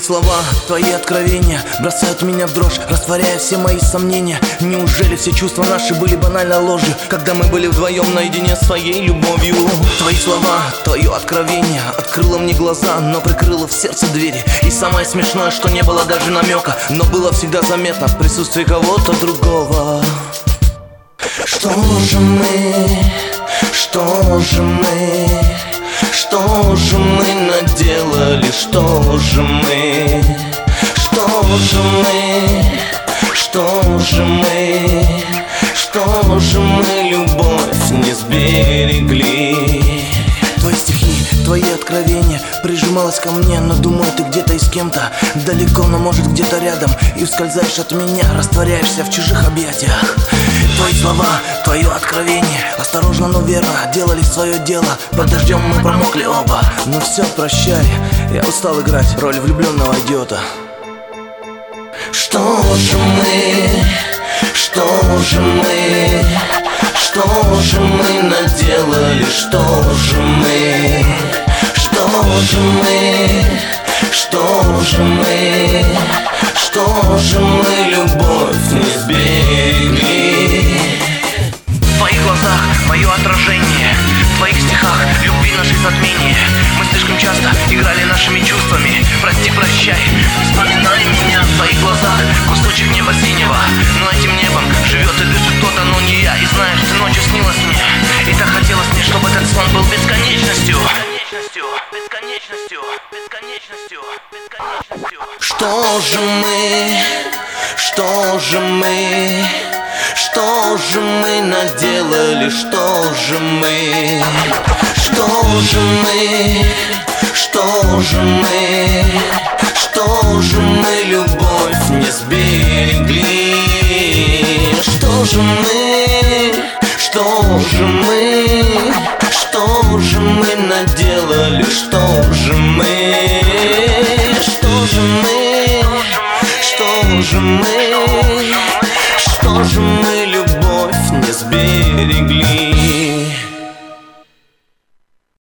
слова, твои откровения бросают меня в дрожь, растворяя все мои сомнения. Неужели все чувства наши были банально ложью, когда мы были вдвоем наедине с твоей любовью? Твои слова, твое откровение открыло мне глаза, но прикрыло в сердце двери. И самое смешное, что не было даже намека, но было всегда заметно в присутствии кого-то другого. Что же мы, что же мы, что же мы наделали, что же мы, что же мы, что же мы, что же мы любовь не сберегли? Твои стихи, твои откровения прижималась ко мне, но думаю, ты где-то и с кем-то далеко, но может где-то рядом, и ускользаешь от меня, растворяешься в чужих объятиях. Твои слова, твое откровение осторожно, но верно делали свое дело. Под дождем мы промокли оба. Но все, прощай, я устал играть роль влюбленного идиота. Что же мы, что же мы, что же мы наделали, что же мы, что же мы, что же мы, что же мы любовь не сберегли? В твоих глазах мое отражение, в твоих стихах любви наши затмения. Мы слишком часто играли нашими чувствами. Прости, прощай, вспоминай меня. В твоих глазах кусочек неба синего, но этим небом живет и дышит кто-то, но не я. И знаешь, ты ночью снилась мне, и так хотелось мне, чтобы этот сон был бесконечностью. Бесконечностью, бесконечностью, бесконечностью. Что же мы, что же мы, что же мы наделали, что же мы, что же мы, что же мы, что же мы любовь не сберегли? Что же мы, что же мы, что же мы наделали, что же мы, что же мы, что же мы, что же мы любовь не сберегли?